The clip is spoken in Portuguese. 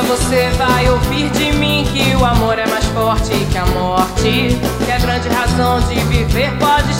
dia você vai ouvir de mim que o amor é mais forte que a morte, que a grande razão de viver pode